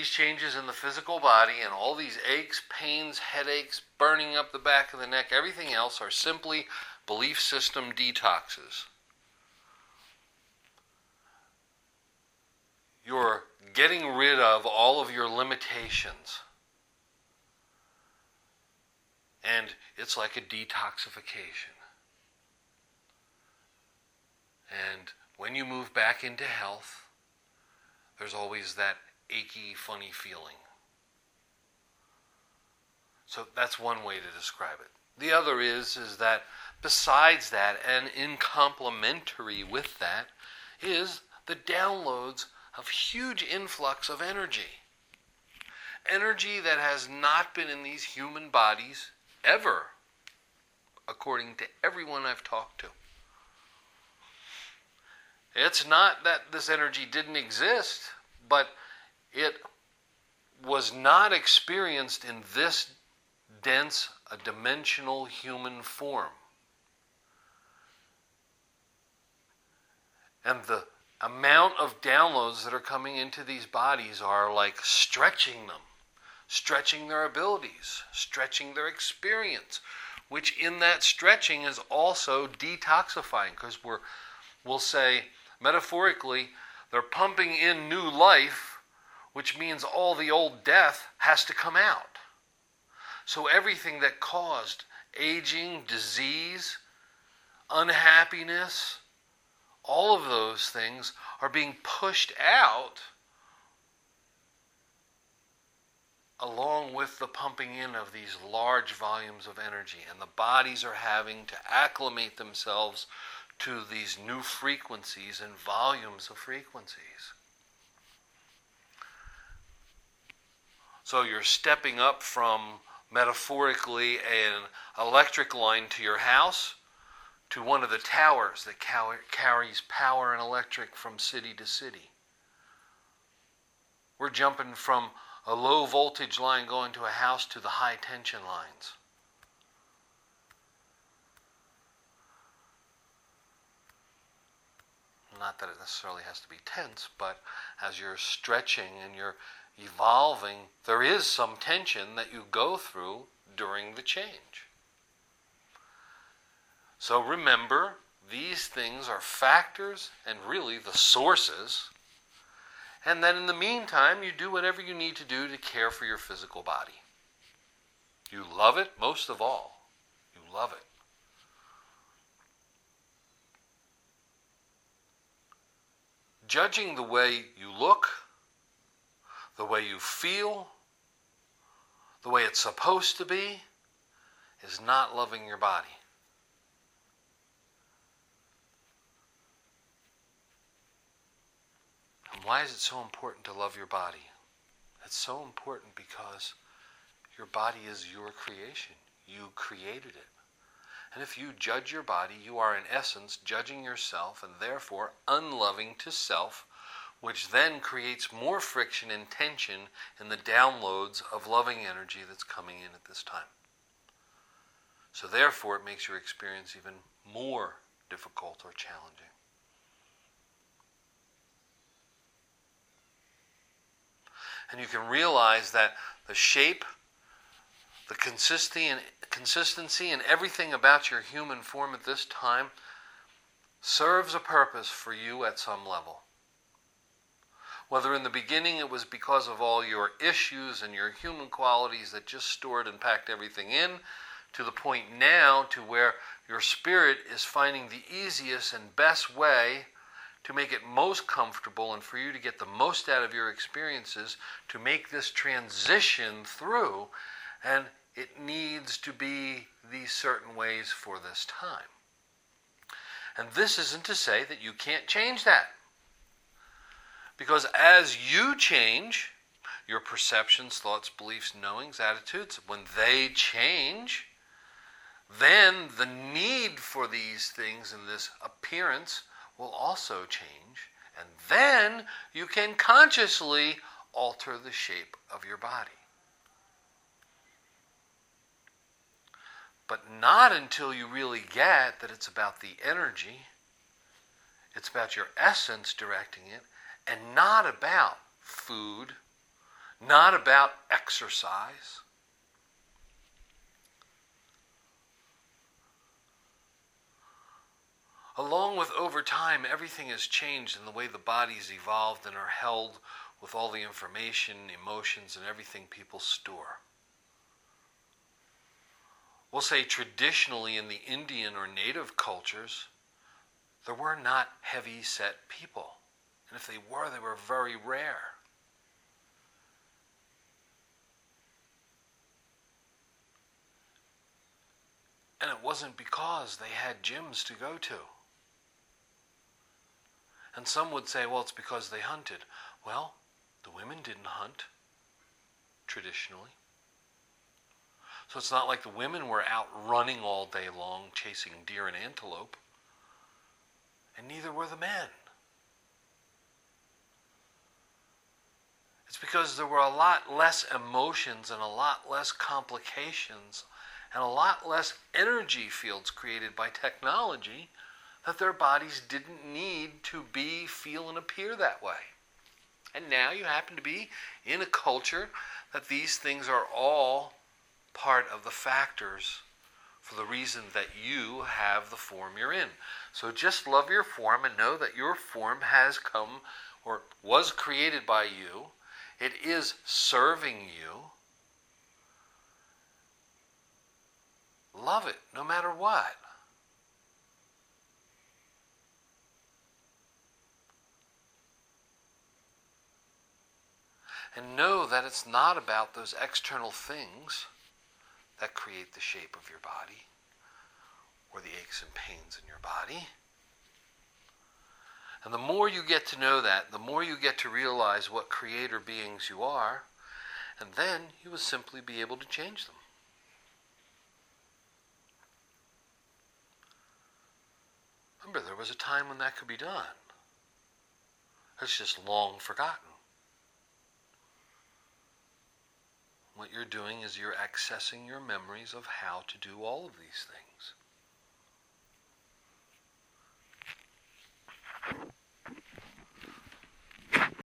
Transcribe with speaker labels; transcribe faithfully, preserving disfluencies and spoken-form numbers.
Speaker 1: these changes in the physical body and all these aches, pains, headaches, burning up the back of the neck, everything else are simply belief system detoxes. You're getting rid of all of your limitations. And it's like a detoxification. And when you move back into health, there's always that achy, funny feeling. So that's one way to describe it. The other is, is that besides that, and in complementary with that, is the downloads of huge influx of energy. Energy that has not been in these human bodies ever, according to everyone I've talked to. It's not that this energy didn't exist, but it was not experienced in this dense, a dimensional human form. And the amount of downloads that are coming into these bodies are like stretching them, stretching their abilities, stretching their experience, which in that stretching is also detoxifying, because we're, we'll say, metaphorically, they're pumping in new life, which means all the old death has to come out. So everything that caused aging, disease, unhappiness, all of those things are being pushed out along with the pumping in of these large volumes of energy. And the bodies are having to acclimate themselves to these new frequencies and volumes of frequencies. So you're stepping up from, metaphorically, an electric line to your house to one of the towers that carries power and electric from city to city. We're jumping from a low voltage line going to a house to the high tension lines. Not that it necessarily has to be tense, but as you're stretching and you're evolving, there is some tension that you go through during the change. So remember, these things are factors and really the sources. And then in the meantime, you do whatever you need to do to care for your physical body. You love it most of all. You love it. Judging the way you look, the way you feel, the way it's supposed to be, is not loving your body. And why is it so important to love your body? It's so important because your body is your creation. You created it. And if you judge your body, you are in essence judging yourself and therefore unloving to self, which then creates more friction and tension in the downloads of loving energy that's coming in at this time. So therefore it makes your experience even more difficult or challenging. And you can realize that the shape, the consistency and consistency and everything about your human form at this time serves a purpose for you at some level. Whether in the beginning it was because of all your issues and your human qualities that just stored and packed everything in, to the point now to where your spirit is finding the easiest and best way to make it most comfortable and for you to get the most out of your experiences, to make this transition through, and it needs to be these certain ways for this time. And this isn't to say that you can't change that. Because as you change, your perceptions, thoughts, beliefs, knowings, attitudes, when they change, then the need for these things and this appearance will also change, and then you can consciously alter the shape of your body. But not until you really get that it's about the energy, it's about your essence directing it, and not about food, not about exercise. Along with over time, everything has changed in the way the body's evolved and are held with all the information, emotions, and everything people store. We'll say traditionally in the Indian or native cultures, there were not heavy-set people. And if they were, they were very rare. And it wasn't because they had gyms to go to. And some would say, well, it's because they hunted. Well, the women didn't hunt, traditionally. So it's not like the women were out running all day long, chasing deer and antelope. And neither were the men. It's because there were a lot less emotions and a lot less complications and a lot less energy fields created by technology that their bodies didn't need to be, feel, and appear that way. And now you happen to be in a culture that these things are all part of the factors for the reason that you have the form you're in. So just love your form and know that your form has come or was created by you. It is serving you. Love it no matter what. And know that it's not about those external things that create the shape of your body or the aches and pains in your body. And the more you get to know that, the more you get to realize what creator beings you are, and then you will simply be able to change them. Remember, there was a time when that could be done. It's just long forgotten. What you're doing is you're accessing your memories of how to do all of these things.